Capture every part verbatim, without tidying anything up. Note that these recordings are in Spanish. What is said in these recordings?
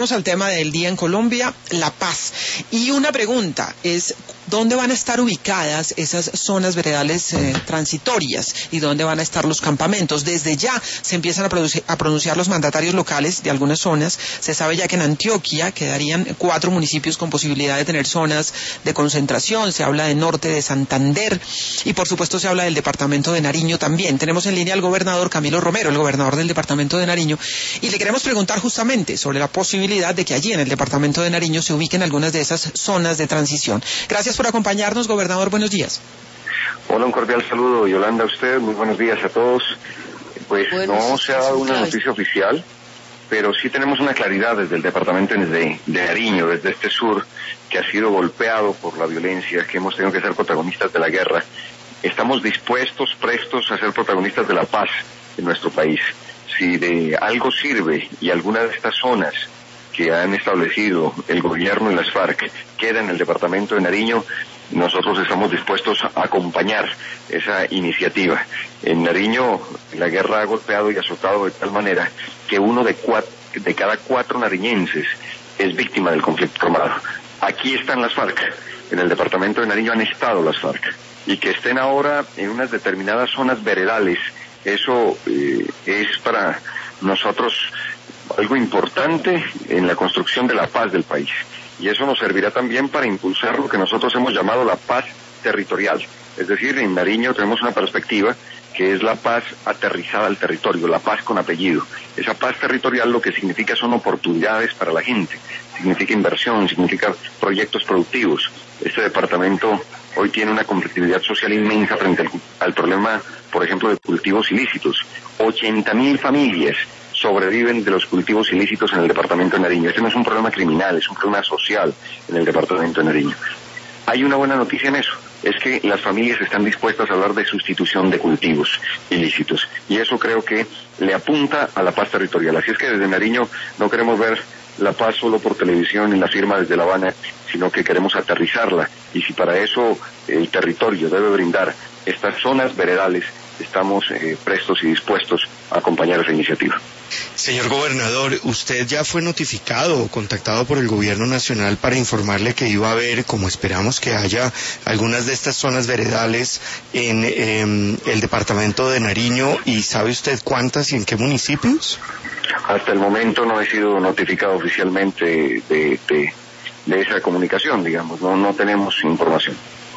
Vamos al tema del día en Colombia, la paz. Y una pregunta es, ¿dónde van a estar ubicadas esas zonas veredales eh, transitorias y dónde van a estar los campamentos? Desde ya se empiezan a, producir, a pronunciar los mandatarios locales de algunas zonas. Se sabe ya que en Antioquia quedarían cuatro municipios con posibilidad de tener zonas de concentración. Se habla de norte de Santander y por supuesto se habla del departamento de Nariño también. Tenemos en línea al gobernador Camilo Romero, el gobernador del departamento de Nariño, y le queremos preguntar justamente sobre la posibilidad de que allí en el departamento de Nariño se ubiquen algunas de esas zonas de transición. Gracias por acompañarnos, gobernador, buenos días. Hola, un cordial saludo, Yolanda, a usted, muy buenos días a todos. Pues bueno, no se ha dado una noticia oficial, pero sí tenemos una claridad desde el departamento de, de Nariño, desde este sur, que ha sido golpeado por la violencia, que hemos tenido que ser protagonistas de la guerra. Estamos dispuestos, prestos a ser protagonistas de la paz en nuestro país. Si de algo sirve y alguna de estas zonas que han establecido el gobierno y las FARC queda en el departamento de Nariño, nosotros estamos dispuestos a acompañar esa iniciativa. En Nariño la guerra ha golpeado y azotado de tal manera que uno de, cuatro, de cada cuatro nariñenses es víctima del conflicto armado. Aquí están las FARC, en el departamento de Nariño han estado las FARC, y que estén ahora en unas determinadas zonas veredales, eso eh, es para nosotros algo importante en la construcción de la paz del país. Y eso nos servirá también para impulsar lo que nosotros hemos llamado la paz territorial. Es decir, en Nariño tenemos una perspectiva que es la paz aterrizada al territorio, la paz con apellido. Esa paz territorial lo que significa son oportunidades para la gente, significa inversión, significa proyectos productivos. Este departamento hoy tiene una competitividad social inmensa frente al, al problema, por ejemplo, de cultivos ilícitos. ochenta mil familias sobreviven de los cultivos ilícitos en el departamento de Nariño. Este no es un problema criminal, es un problema social en el departamento de Nariño. Hay una buena noticia en eso, es que las familias están dispuestas a hablar de sustitución de cultivos ilícitos, y eso creo que le apunta a la paz territorial. Así es que desde Nariño no queremos ver la paz solo por televisión y la firma desde La Habana, sino que queremos aterrizarla, y si para eso el territorio debe brindar estas zonas veredales, estamos eh, prestos y dispuestos a acompañar esa iniciativa. Señor gobernador, usted ya fue notificado o contactado por el gobierno nacional para informarle que iba a haber, como esperamos que haya, algunas de estas zonas veredales en eh, el departamento de Nariño, y ¿sabe usted cuántas y en qué municipios? Hasta el momento no he sido notificado oficialmente de, de, de esa comunicación, digamos, no, no tenemos información.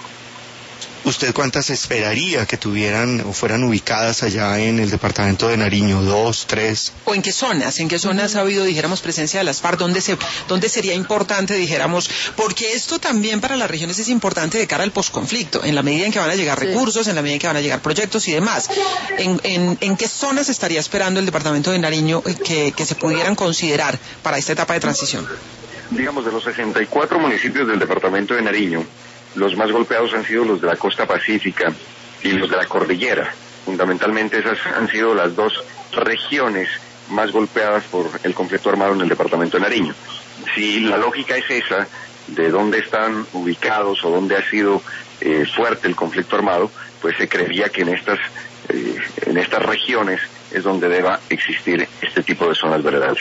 ¿Usted cuántas esperaría que tuvieran o fueran ubicadas allá en el departamento de Nariño? ¿Dos, tres? ¿O en qué zonas? ¿En qué zonas ha habido, dijéramos, presencia de las FARC? ¿Dónde, se, dónde sería importante, dijéramos? Porque esto también para las regiones es importante de cara al posconflicto, en la medida en que van a llegar sí. recursos, en la medida en que van a llegar proyectos y demás. ¿En, en, en qué zonas estaría esperando el departamento de Nariño que, que se pudieran considerar para esta etapa de transición? Digamos, de los sesenta y cuatro municipios del departamento de Nariño, los más golpeados han sido los de la costa pacífica y los de la cordillera. Fundamentalmente esas han sido las dos regiones más golpeadas por el conflicto armado en el departamento de Nariño. Si la lógica es esa, de dónde están ubicados o dónde ha sido eh, fuerte el conflicto armado, pues se creería que en estas, eh, en estas regiones es donde deba existir este tipo de zonas veredales.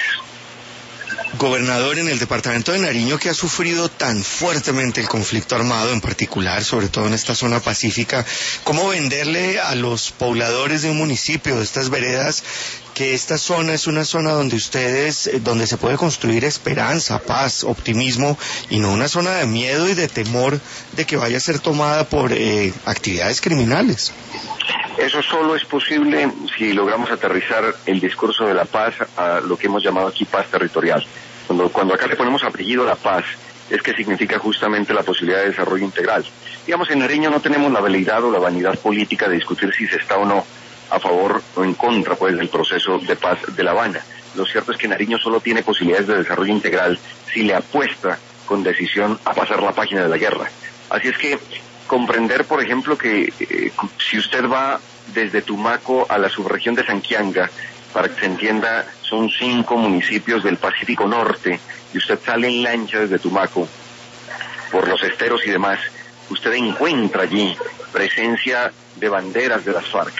Gobernador, en el departamento de Nariño, que ha sufrido tan fuertemente el conflicto armado, en particular, sobre todo en esta zona pacífica, ¿cómo venderle a los pobladores de un municipio, de estas veredas, que esta zona es una zona donde ustedes, donde se puede construir esperanza, paz, optimismo, y no una zona de miedo y de temor de que vaya a ser tomada por eh, actividades criminales? Eso solo es posible si logramos aterrizar el discurso de la paz a lo que hemos llamado aquí paz territorial. Cuando, cuando acá le ponemos apellido a la paz, es que significa justamente la posibilidad de desarrollo integral. Digamos, en Nariño no tenemos la veleidad o la vanidad política de discutir si se está o no a favor o en contra, pues, del proceso de paz de La Habana. Lo cierto es que Nariño solo tiene posibilidades de desarrollo integral si le apuesta con decisión a pasar la página de la guerra. Así es que comprender, por ejemplo, que eh, si usted va desde Tumaco a la subregión de Sanquianga, para que se entienda, son cinco municipios del Pacífico Norte, y usted sale en lancha desde Tumaco, por los esteros y demás, usted encuentra allí presencia de banderas de las FARC.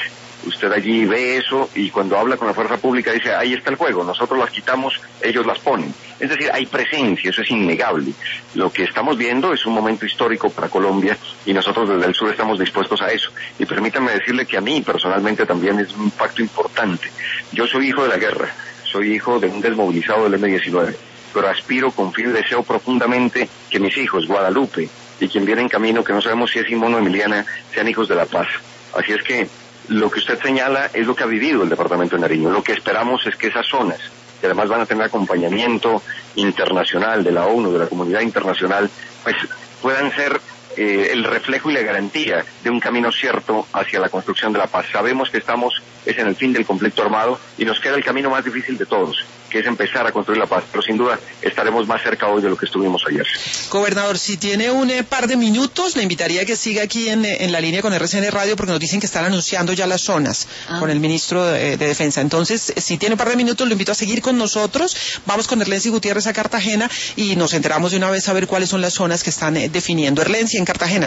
usted allí ve eso y cuando habla con la fuerza pública dice, ahí está el juego, nosotros las quitamos, ellos las ponen. Es decir, hay presencia, eso es innegable. Lo que estamos viendo es un momento histórico para Colombia y nosotros desde el sur estamos dispuestos a eso. Y permítanme decirle que a mí personalmente también es un impacto importante. Yo soy hijo de la guerra, soy hijo de un desmovilizado del eme diecinueve, pero aspiro, confío y deseo profundamente que mis hijos, Guadalupe, y quien viene en camino, que no sabemos si es Simón o Emiliana, sean hijos de la paz. Así es que lo que usted señala es lo que ha vivido el departamento de Nariño. Lo que esperamos es que esas zonas, que además van a tener acompañamiento internacional de la ONU, de la comunidad internacional, pues puedan ser eh, el reflejo y la garantía de un camino cierto hacia la construcción de la paz. Sabemos que estamos es en el fin del conflicto armado y nos queda el camino más difícil de todos, que es empezar a construir la paz, pero sin duda estaremos más cerca hoy de lo que estuvimos ayer. Gobernador, si tiene un eh, par de minutos, le invitaría a que siga aquí en, en la línea con R C N Radio, porque nos dicen que están anunciando ya las zonas ah. con el ministro de, de Defensa. Entonces, si tiene un par de minutos, lo invito a seguir con nosotros. Vamos con Erlency Gutiérrez a Cartagena y nos enteramos de una vez a ver cuáles son las zonas que están eh, definiendo. Erlency, en Cartagena.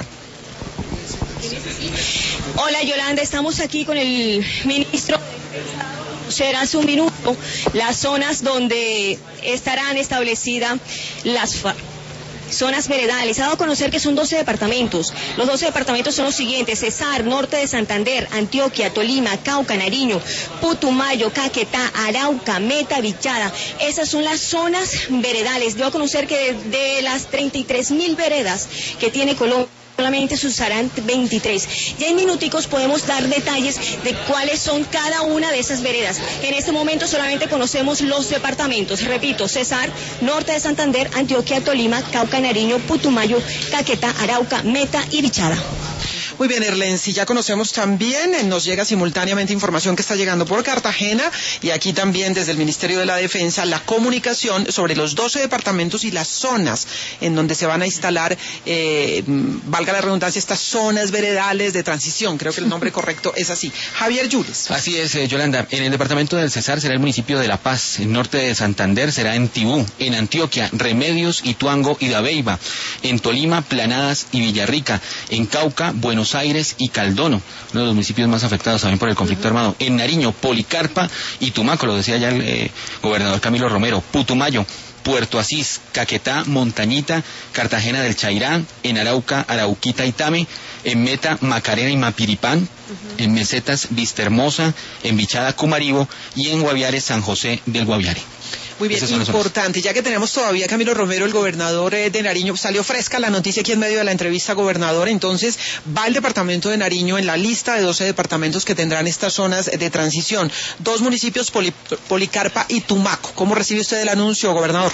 Hola Yolanda, estamos aquí con el ministro. Será hace un minuto las zonas donde estarán establecidas las FARC. Zonas veredales. Ha dado a conocer que son doce departamentos. Los doce departamentos son los siguientes: Cesar, Norte de Santander, Antioquia, Tolima, Cauca, Nariño, Putumayo, Caquetá, Arauca, Meta, Vichada. Esas son las zonas veredales. Dio a conocer que de, de las treinta y tres mil veredas que tiene Colombia, solamente se usarán veintitrés. Ya en minuticos podemos dar detalles de cuáles son cada una de esas veredas. En este momento solamente conocemos los departamentos. Repito: Cesar, Norte de Santander, Antioquia, Tolima, Cauca, Nariño, Putumayo, Caquetá, Arauca, Meta y Vichada. Muy bien, Erlency, ya conocemos también, nos llega simultáneamente información que está llegando por Cartagena y aquí también desde el Ministerio de la Defensa la comunicación sobre los doce departamentos y las zonas en donde se van a instalar, eh, valga la redundancia, estas zonas veredales de transición. Creo que el nombre correcto es así. Javier Yules. Así es, eh, Yolanda. En el departamento del Cesar será el municipio de La Paz, en Norte de Santander será en Tibú, en Antioquia, Remedios, Ituango y Dabeiba, en Tolima, Planadas y Villarrica, en Cauca, Buenos Aires y Caldono, uno de los municipios más afectados también por el conflicto uh-huh. armado. En Nariño, Policarpa y Tumaco, lo decía ya el eh, gobernador Camilo Romero. Putumayo, Puerto Asís, Caquetá, Montañita, Cartagena del Chairá, en Arauca, Arauquita y Tame, en Meta, Macarena y Mapiripán, uh-huh. en Mesetas, Vistahermosa, en Vichada, Cumaribo y en Guaviare, San José del Guaviare. Muy bien, importante, ya que tenemos todavía Camilo Romero, el gobernador eh, de Nariño, salió fresca la noticia aquí en medio de la entrevista, gobernador. Entonces va el departamento de Nariño en la lista de doce departamentos que tendrán estas zonas de transición. Dos municipios, Poli, Policarpa y Tumaco. ¿Cómo recibe usted el anuncio, gobernador?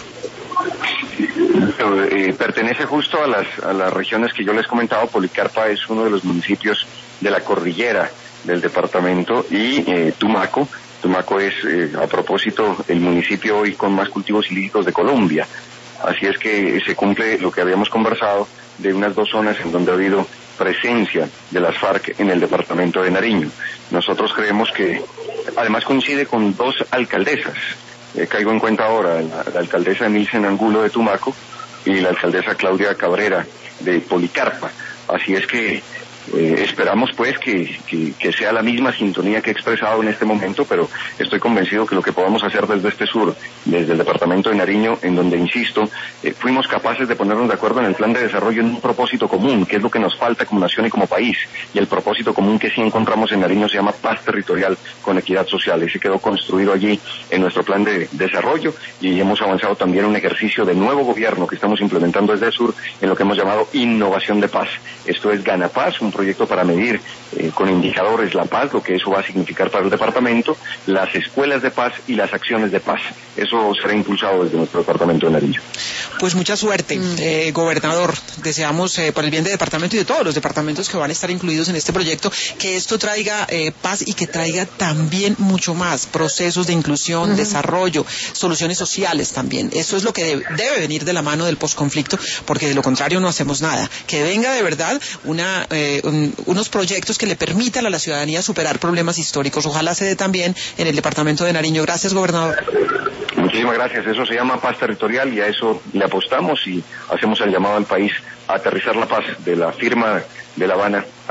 Eh, pertenece justo a las, a las regiones que yo les comentaba. Policarpa es uno de los municipios de la cordillera del departamento y eh, Tumaco Tumaco es, eh, a propósito, el municipio hoy con más cultivos ilícitos de Colombia. Así es que se cumple lo que habíamos conversado de unas dos zonas en donde ha habido presencia de las FARC en el departamento de Nariño. Nosotros creemos que además coincide con dos alcaldesas. Eh, caigo en cuenta ahora la, la alcaldesa Emilsen Angulo de Tumaco y la alcaldesa Claudia Cabrera de Policarpa. Así es que Eh, esperamos pues que, que, que sea la misma sintonía que he expresado en este momento, pero estoy convencido que lo que podamos hacer desde este sur, desde el departamento de Nariño, en donde, insisto, eh, fuimos capaces de ponernos de acuerdo en el plan de desarrollo en un propósito común, que es lo que nos falta como nación y como país, y el propósito común que sí encontramos en Nariño se llama paz territorial con equidad social. Ese quedó construido allí en nuestro plan de desarrollo y hemos avanzado también en un ejercicio de nuevo gobierno que estamos implementando desde el sur en lo que hemos llamado innovación de paz. Esto es Gana Paz, un proyecto para medir eh, con indicadores la paz, lo que eso va a significar para el departamento, las escuelas de paz y las acciones de paz. Eso será impulsado desde nuestro departamento de Nariño. Pues mucha suerte, mm. eh, gobernador. Deseamos eh, por el bien del departamento y de todos los departamentos que van a estar incluidos en este proyecto, que esto traiga eh, paz y que traiga también mucho más, procesos de inclusión, uh-huh. desarrollo, soluciones sociales también. Eso es lo que debe, debe venir de la mano del posconflicto, porque de lo contrario no hacemos nada. Que venga de verdad una eh, un, unos proyectos que le permitan a la ciudadanía superar problemas históricos. Ojalá se dé también en el departamento de Nariño. Gracias, gobernador. Muchísimas gracias. Eso se llama paz territorial y a eso le apostamos y hacemos el llamado al país a aterrizar la paz de la firma de La Habana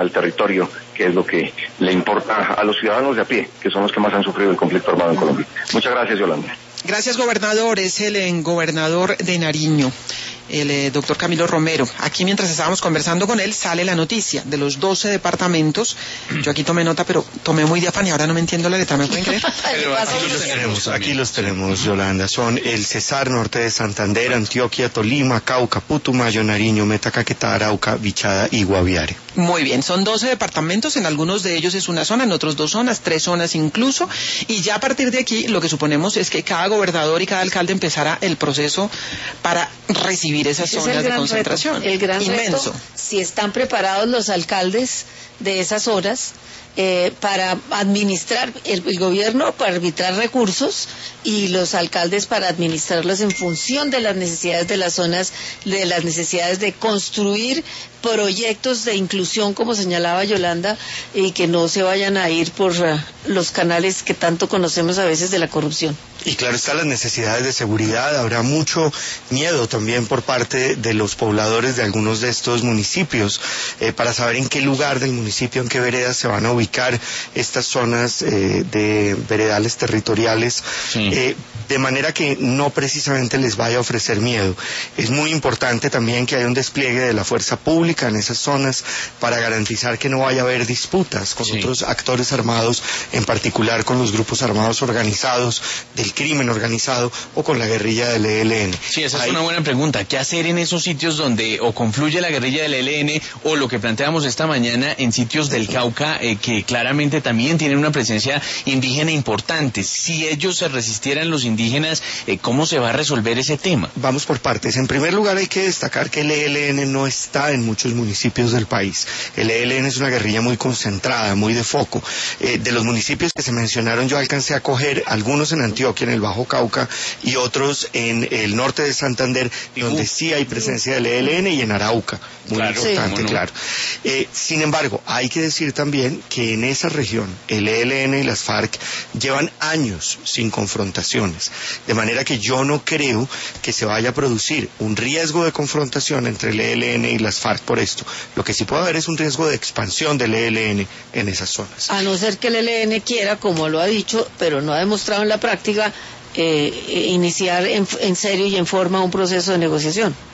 al territorio, que es lo que le importa a los ciudadanos de a pie, que son los que más han sufrido el conflicto armado en Colombia. Muchas gracias, Yolanda. Gracias, gobernador. Es el eh, gobernador de Nariño, el eh, doctor Camilo Romero. Aquí, mientras estábamos conversando con él, sale la noticia de los doce departamentos. Yo aquí tomé nota, pero tomé muy de afán y ahora no me entiendo la letra, ¿me pueden creer? Pero aquí los tenemos, aquí los tenemos, Yolanda. Son el Cesar, norte de Santander, Antioquia, Tolima, Cauca, Putumayo, Nariño, Meta, Caquetá, Arauca, Bichada y Guaviare. Muy bien, son doce departamentos, en algunos de ellos es una zona, en otros dos zonas, tres zonas incluso, y ya a partir de aquí lo que suponemos es que cada gobernador y cada alcalde empezará el proceso para recibir esas Ese zonas es de concentración. Reto, el gran inmenso. reto, si están preparados los alcaldes de esas zonas eh, para administrar, el, el gobierno para arbitrar recursos y los alcaldes para administrarlos en función de las necesidades de las zonas, de las necesidades de construir proyectos de inclusión, como señalaba Yolanda, y que no se vayan a ir por uh, los canales que tanto conocemos a veces de la corrupción. Y claro están las necesidades de seguridad, habrá mucho miedo también por parte de los pobladores de algunos de estos municipios eh, para saber en qué lugar del municipio, en qué veredas se van a ubicar estas zonas eh, de veredales territoriales, sí. eh, de manera que no precisamente les vaya a ofrecer miedo. Es muy importante también que haya un despliegue de la fuerza pública en esas zonas para garantizar que no vaya a haber disputas con sí. otros actores armados, en particular con los grupos armados organizados del crimen organizado o con la guerrilla del E L N. Sí, esa Ahí... es una buena pregunta. ¿Qué hacer en esos sitios donde o confluye la guerrilla del E L N o lo que planteamos esta mañana en sitios del Cauca eh, que claramente también tienen una presencia indígena importante? Si ellos se resistieran, los indígenas, eh, ¿cómo se va a resolver ese tema? Vamos por partes. En primer lugar, hay que destacar que el E L N no está en muchos municipios del país. El E L N es una guerrilla muy concentrada, muy de foco. Eh, de los municipios que se mencionaron, yo alcancé a coger algunos en Antioquia, en el Bajo Cauca, y otros en el norte de Santander, donde sí hay presencia del E L N, y en Arauca, muy claro, importante, sí, no? claro. Eh, sin embargo, hay que decir también que en esa región, el E L N y las FARC llevan años sin confrontaciones, de manera que yo no creo que se vaya a producir un riesgo de confrontación entre el E L N y las FARC por esto. Lo que sí puede haber es un riesgo de expansión del E L N en esas zonas. A no ser que el E L N quiera, como lo ha dicho, pero no ha demostrado en la práctica, Eh, iniciar en, en serio y en forma un proceso de negociación.